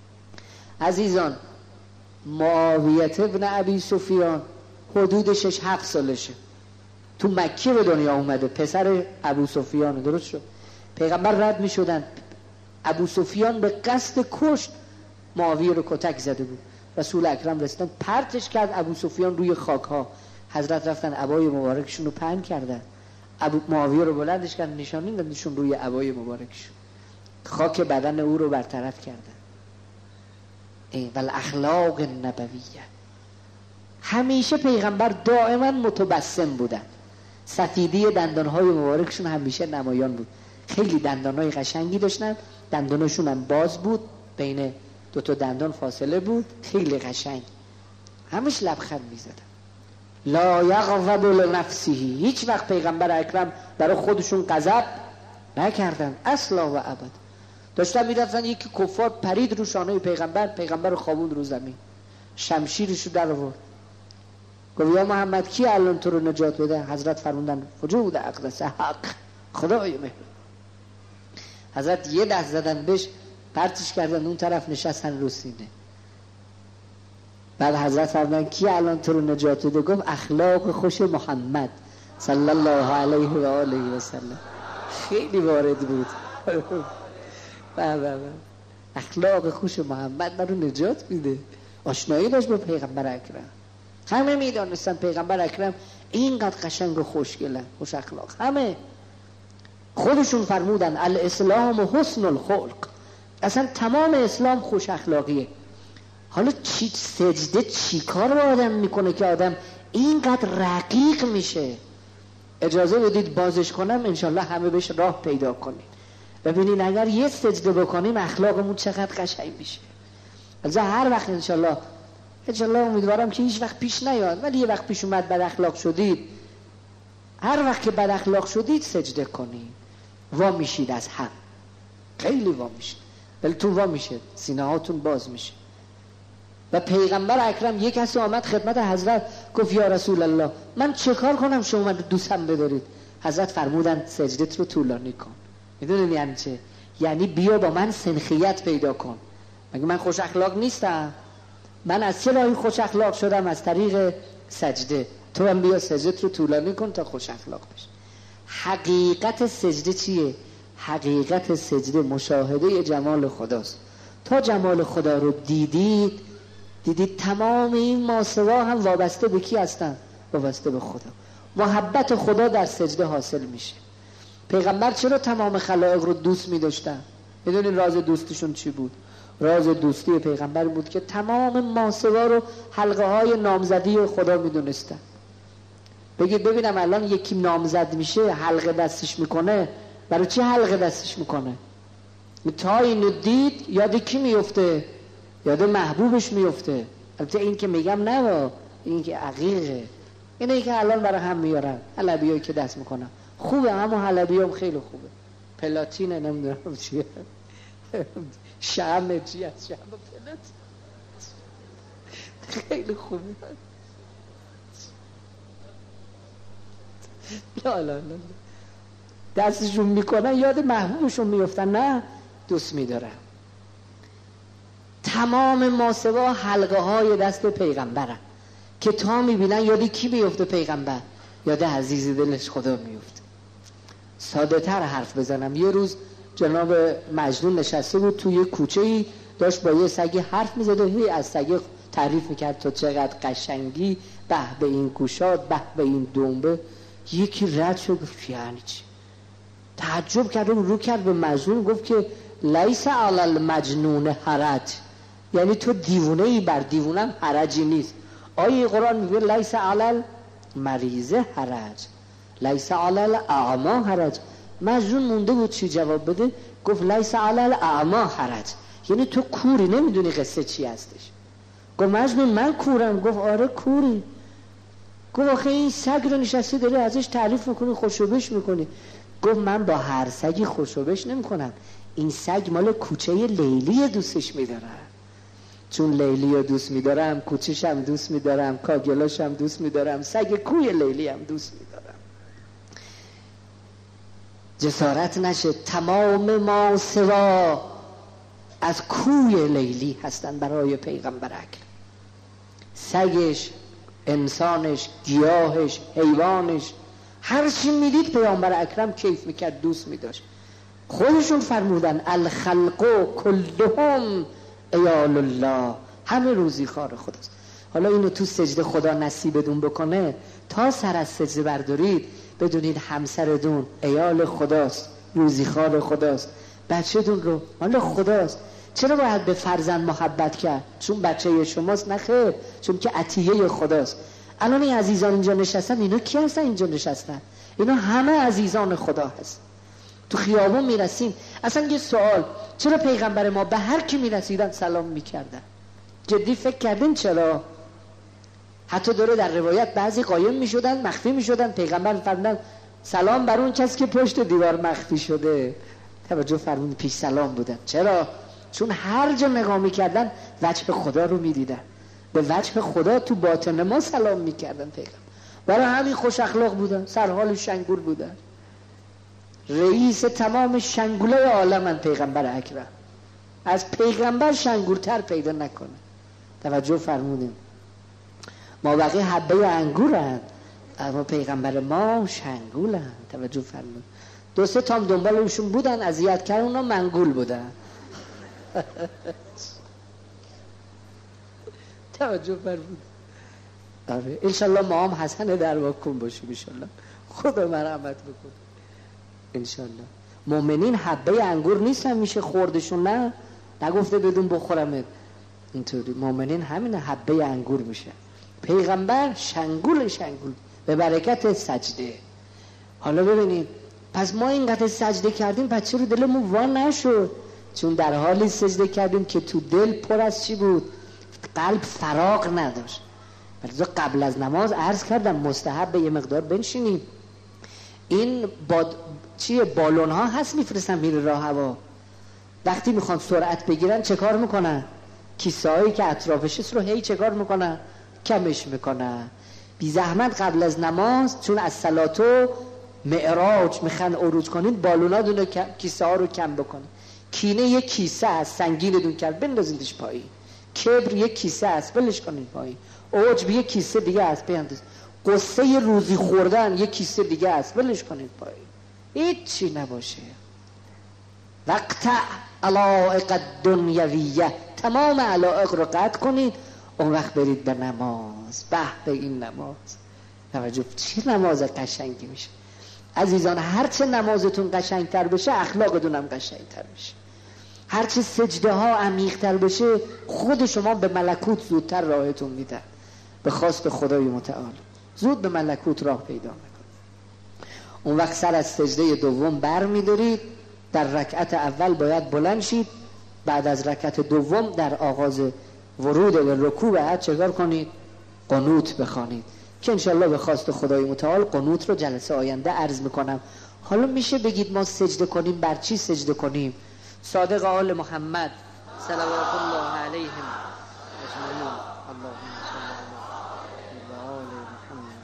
عزیزان معاویه ابن ابی سفیان حدود شش هفت سالشه، تو مکه به دنیا اومده، پسر ابو سفیان. درست شد؟ پیغمبر رد می شدن، ابو سفیان به قصد کشت معاویه رو کتک زده بود. رسول اکرم رسیدن پرتش کرد ابو سفیان روی خاک ها. حضرت رفتن عبای مبارکشون رو پهن کردن، ابو معاویه رو بلندش کردن، نشانی دادنشون روی عبای مبارکشون، خاک بدن او رو برطرف کردن. ای والاخلاق النبویه. همیشه پیغمبر دائما متبسم بودن، سفیدی دندانهای مبارکشون همیشه نمایان بود. خیلی دندانهای قشنگی داشتن، دندانشون هم باز بود، بین دو تا دندان فاصله بود، خیلی قشنگ، همش لبخند میزدن. لا یغضب لنفسه، هیچ وقت پیغمبر اکرم برای خودشون غضب نکردن اصلا و ابد. داشتن میرفتن یکی کفار پرید رو شانه پیغمبر، پیغمبر رو خوابوند رو زمین، شمشیرشو در آورد، گفت یا محمد کی الان تو رو نجات بده؟ حضرت فرمودن وجود اقدس حق، خدای مهر. حضرت یه دست زدن بهش، پرتش کردن اون طرف، نشستن رو سینه. بعد حضرت فرمودن کی الان تو رو نجات بده؟ گفت اخلاق خوش محمد صلی الله علیه و آله و سلم. خیلی وارد بود. بله اخلاق خوش محمد من رو نجات میده. آشنایی داشت با پیغمبر اکرم. همه میدانستن پیغمبر اکرم اینقدر قشنگ و خوشگله، خوش اخلاق. همه خودشون فرمودن الاسلام و حسن الخلق، اصلا تمام اسلام خوش اخلاقیه. حالا چی سجده چی کار با آدم میکنه که آدم اینقدر رقیق میشه؟ اجازه بدید بازش کنم، انشالله همه بهش راه پیدا کنید. ببینین اگر یه سجده بکنیم اخلاقمون چقدر قشنگ میشه. از هر وقت انشالله انشالله امیدوارم که هیچ وقت پیش نیاد، ولی یه وقت پیش اومد بد اخلاق شدید، هر وقت که بد اخلاق شدید سجده کنید، وا میشید از هم، خیلی وا میشید، دلتون وا میشه، سینه هاتون باز میشه. و پیغمبر اکرم یک کسی آمد خدمت حضرت گفت یا رسول الله من چه کار کنم شما من دوستم بدارید؟ حضرت فرمودن سجدت رو طولانی کن. میدونید یعنی چه؟ یعنی بیا با من سنخیت پیدا کن. مگه من خوش اخلاق نیستم؟ من از چه راهی خوش اخلاق شدم؟ از طریق سجده. تو هم بیا سجدت رو طولانی کن تا خوش اخلاق بشی. حقیقت سجده چیه؟ حقیقت سجده مشاهده جمال خداست. تا جمال خدا رو دیدید، دیدید تمام این ماسوا هم وابسته به کی هستن؟ وابسته به خدا. محبت خدا در سجده حاصل میشه. پیغمبر چرا تمام خلائق رو دوست می‌داشتن؟ میدونین راز دوستیشون چی بود؟ راز دوستی پیغمبر بود که تمام ماسوا رو حلقه های نامزدی خدا میدونستن. بگید ببینم الان یکی نامزد میشه حلقه دستش میکنه، برای چی حلقه دستش میکنه؟ تا اینو دید یاد کی میفته؟ یاد محبوبش میفته. البته این که میگم نه، این که عقیقه، اینه که الان برای هم میارن حلبیایی که دست میکنن خوبه، اما حلبی هم خیلی خوبه، پلاتینه، نمیدونم چیه، شمه چی از شمه پلات، خیلی خوبه. لا لا لا دستشون میکنن یاد محبوبشون میفتن، نه دوست میدارن. تمام ماسوا حلقه های دست پیغمبرن که تا میبینن یادی کی میفته؟ پیغمبر. یاد عزیز دلش خدا میفته. ساده تر حرف بزنم، یه روز جناب مجنون نشسته بود توی کوچه‌ای، داشت با یه سگی حرف میزد و هی از سگ تعریف میکرد تو چقدر قشنگی، به به این گوشات، به به این دنبه. یکی رد شد گفت یعنی چی؟ تعجب کرد و رو کرد به مجنون، گفت که لیس علی المجنون حرج، یعنی تو دیوونه ای، بر دیوونم حرجی نیست. آیه قرآن میگه لیس علی المریض حرج، لیس علی الاعمی حرج. مجنون مونده بود چی جواب بده، گفت لیس علی الاعمی حرج، یعنی تو کوری، نمیدونی قصه چی هستش. گفت مجنون من کورم؟ گفت آره کوری. گفت آخه این سگ رو نشستی داری ازش تعریف میکنی، خوشوبش میکنی. گفت من با هر سگی خوشوبش نمیکنم، این سگ مال کوچه لیلی دوستش میدارم، چون لیلی رو دوست میدارم، کوچه‌ش هم دوست میدارم، کاگلاش هم دوست میدارم، سگ کوی لیلی هم دوست میدارم. جسارت نشه، تمام ما سوا از کوی لیلی هستن برای پیغمبر اکرم. سگش، انسانش، گیاهش، حیوانش، هر چی میدید پیامبر اکرم کیف میکرد، دوست میداشت. خودشون فرمودن الخلق کلهم عیال الله، همه روزی خوار خداست. حالا اینو تو سجده خدا نصیبتون بکنه، تا سر از سجده بردارید بدونید همسرتون عیال خداست، روزی خوار خداست، بچه‌تون رو مال خداست. چرا باید به فرزند محبت کرد؟ چون بچه شماست؟ نه خیر، چون که عطیه خداست. الان این عزیزان اینجا نشستن، اینا کی هستن اینجا نشستن؟ اینا همه عزیزان خدا هست. تو خیابون میرسیم، اصلا یه سوال، چرا پیغمبر ما به هر کی میرسیدن سلام میکردن؟ جدی فکر کردین چرا؟ حتی داره در روایت بعضی قایم میشدن مخفی میشدن، پیغمبر فرمودن سلام بر اون کسی که پشت دیوار مخفی شده. توجه فرمودن پیش سلام بودن. چرا؟ چون هر جا نگاه میکردن وجه خدا رو میدیدن، به وجه خدا تو باطن ما سلام میکردن پیغمبر. برای همین خوش اخلاق بودن، سرحال شنگول بودن، رئیس تمام شنگوله عالمن پیغمبر اکرم. از پیغمبر شنگورتر پیدا نکنه. توجه فرمودیم. ما بقیه حبه انگورن، اما پیغمبر ما شنگولن. توجه فرمودیم. دو سه تام دنبال اوشون بودن، اذیت کردن، اونا منگول بودن. توجه فرمودیم. آره انشالله ما هم حسن در واکن باشیم انشالله، خدا مرحمت بکنه انشالله. مومنین حبه انگور نیستن میشه خوردشون، نه نگفته بدون بخورمت، اینطوری. مومنین همین حبه انگور میشه. پیغمبر شنگول شنگول به برکت سجده. حالا ببینید، پس ما اینقدر سجده کردیم، پس چرا دلمون وا نشد؟ چون در حالی سجده کردیم که تو دل پر از چی بود؟ قلب فراغ نداشت. ولی قبل از نماز عرض کردم مستحب به یه مقدار بنشینیم. این باد چیه بالون ها هست میفرستن میره راه هوا، وقتی میخوان سرعت بگیرن چه کار میکنن؟ کیسه هایی که اطرافش رو هی چه کار میکنن؟ کمش میکنن. بی زحمت قبل از نماز، چون از صلاتو معراج میخوان عروج کنین، بالون ها دونه کیسه ها رو کم بکنن. کینه یک کیسه از سنگین دون کرد بندازیدش پایین، کبر یک کیسه است بلش کنین پایین، عجب یک کیسه دیگه است بیانداز، قصه روزی خوردن یک کیسه دیگه است بلش کنین پایین، هیچ چی نباشه. وقت علائق دنیویه، تمام علائق رو قطع کنید، اون وقت برید به نماز. به به این نماز، توجه چه نماز قشنگی میشه عزیزان. هرچه نمازتون قشنگتر بشه اخلاقتون هم قشنگتر میشه. هرچه سجده ها عمیق‌تر بشه خود شما به ملکوت زودتر راهتون میدن. به خواست خدای متعال زود به ملکوت راه پیدا میکنید. اون وقت سر از سجده دوم بر میدارید. در رکعت اول باید بلند شید، بعد از رکعت دوم در آغاز ورود به رکوع بعد چکار کنید؟ قنوت بخوانید که انشالله به خواست خدای متعال قنوت رو جلسه آینده عرض میکنم. حالا میشه بگید ما سجده کنیم، بر چی سجده کنیم؟ صادق آل محمد صلوات الله علیهم اجمعین اللهم صل علی آل محمد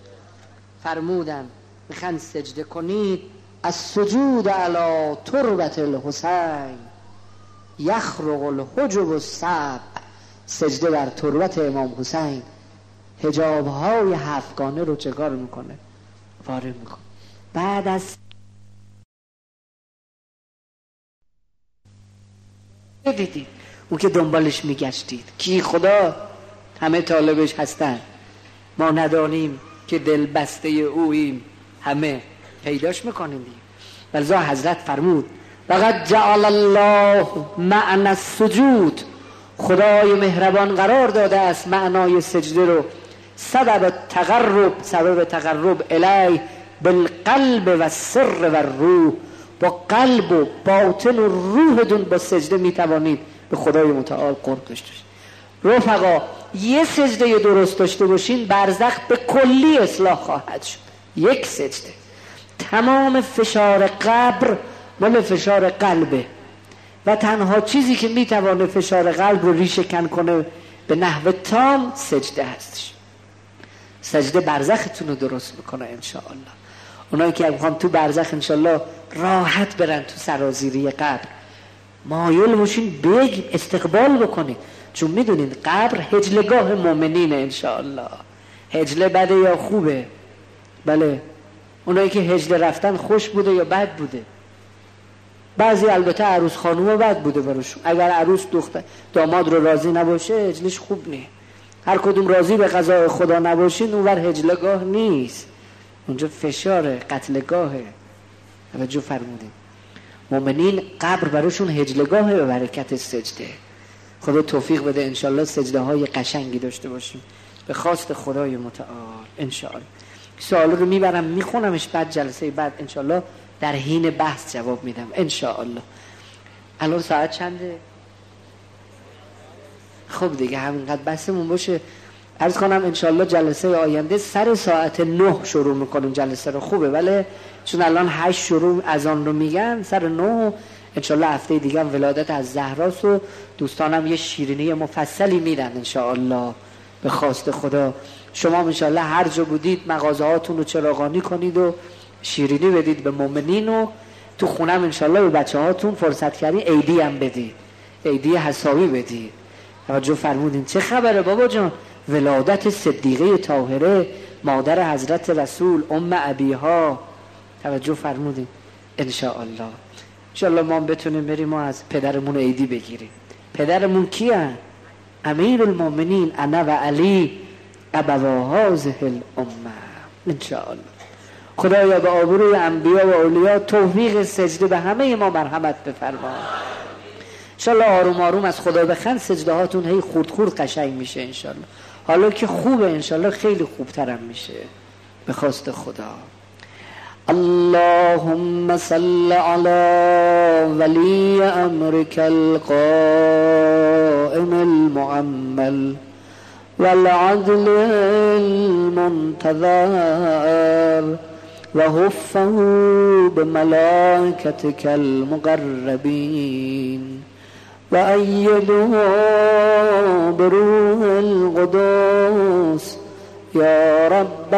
فرمودن میخوان سجده کنید از سجود علی تربت الحسین یخرق الحجب السبع. سجده در تربت امام حسین حجاب های هفتگانه رو چکار میکنه؟ وارد میکنه. بعد از دیدید اون که دنبالش میگشتید کی خدا؟ همه طالبش هستن، ما ندانیم که دل بسته اوییم، همه پیداش میکنیم دیگه. ولذا حضرت فرمود فقط جعل الله معنی السجود، خدای مهربان قرار داده است معنای سجده رو سبب تقرب، سبب تقرب الیه بالقلب و سر و روح. با قلب و باطن و روحتون با سجده میتوانید به خدای متعال قرب داشته باشید. رفقا یه سجده درست داشته باشین برزخ به کلی اصلاح خواهد شد. یک سجده. تمام فشار قبر مال فشار قلبه و تنها چیزی که میتوانه فشار قلب رو ریشه کن کنه به نحو تام سجده هستش. سجده برزختون رو درست میکنه انشاءالله. اونایی که میخوان تو برزخ انشاءالله راحت برن تو سرازیری قبر، مایل باشین بگ استقبال بکنید، چون میدونین قبر هجلگاه مؤمنینه انشاءالله. هجله بده یا خوبه؟ بله اونایی که هجله رفتن خوش بوده یا بد بوده؟ بعضی البته عروس خانوم بد بوده براشون. اگر عروس دختر داماد رو راضی نباشه هجلش خوب نیست. هر کدوم راضی به قضای خدا نباشین اونور هجلگاه نیست، اونجا فشاره، قتلگاهه. توجه فرمودید. مؤمنین قبر براشون هجلگاهه به برکت سجده. خدا توفیق بده انشالله سجده های قشنگی داشته باشیم به خواست خدای متعال انشالله. سوال رو میبرم میخونمش، بعد جلسه بعد انشالله در حین بحث جواب میدم انشالله. الان ساعت چنده؟ خب دیگه همینقدر بحثمون باشه. عرض کنم انشالله جلسه آینده سر ساعت نه شروع میکنیم جلسه رو. خوبه ولی چون الان هشت شروع از آن رو میگن سر نه انشالله هفته دیگه هم ولادت از زهراست و دوستانم یه شیرینی مفصلی میدن انشالله به خواست خدا. شما انشالله هر جا بودید مغازه هاتون رو چراغانی کنید و شیرینی بدید به مؤمنین و تو خونم انشالله به بچه هاتون فرصت کردی عیدی هم بدید، عیدی حسابی بدید. توجه فرمودین. چه خبره بابا جان؟ ولادت صدیقه طاهره مادر حضرت رسول ام ابیها. توجه فرمودین. انشاءالله انشاءالله ما بتونیم بریم و از پدرمون عیدی بگیریم. پدرمون کیه؟ امیر المؤمنین انا و علی ابوا هذه الامه انشاءالله. خدایا به آبروی انبیا و اولیا توفیق سجده به همه ما مرحمت بفرما. انشاءالله آروم آروم از خدا بخند سجده هاتون هی خورد خورد قشنگ میشه انشاءالله. حالا که خوبه انشاءالله خیلی خوبترم میشه به خواست خدا. اللهم صل على ولی امرك القائم المؤمل والعدل المنتظر وحفه بملائكتك المقربين وأيده بروح القدس يا رب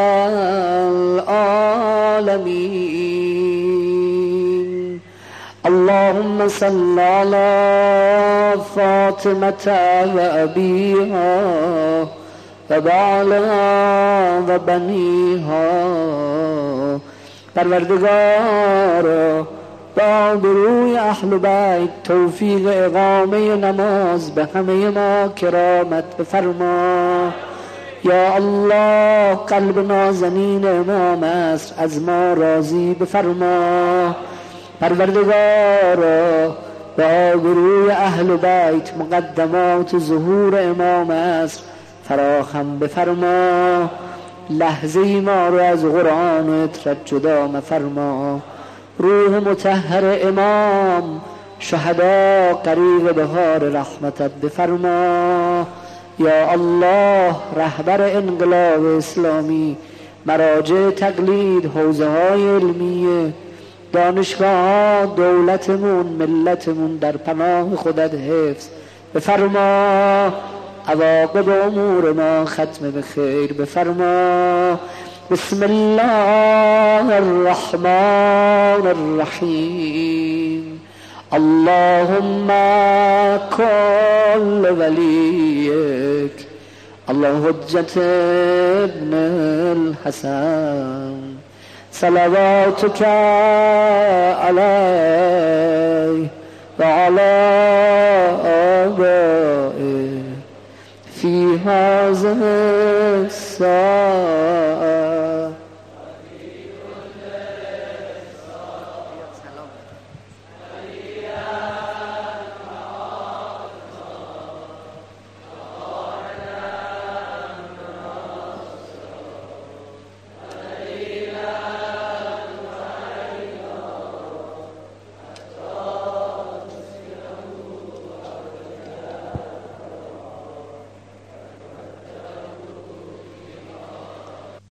العالمين. اللهم صل على فاطمة وأبيها وبعلها وبنيها. پروردگارا با بروی اهل بیت توفیق اقامه نماز به همه ما کرامت بفرما. یا الله قلب نازنین امام عصر از ما راضی بفرما. پروردگارا با بروی اهل بیت مقدمات ظهور امام عصر فراهم بفرما. لحظه ما رو از قرآن و اطرت جدا مفرما. روح مطهر امام شهدا قریب بهار رحمتت بفرما. یا الله رهبر انقلاب اسلامی، مراجع تقلید، حوزه های علمیه، دانشگاه، دولتمون، ملتمون در پناه خودت حفظ بفرما. عواقب امور ما ختم به خیر بفرما. بسم الله الرحمن الرحیم. اللهم كل وليك الله حجة ابن الحسن صلواتك عليه وعلى آبائه في هذه الساعة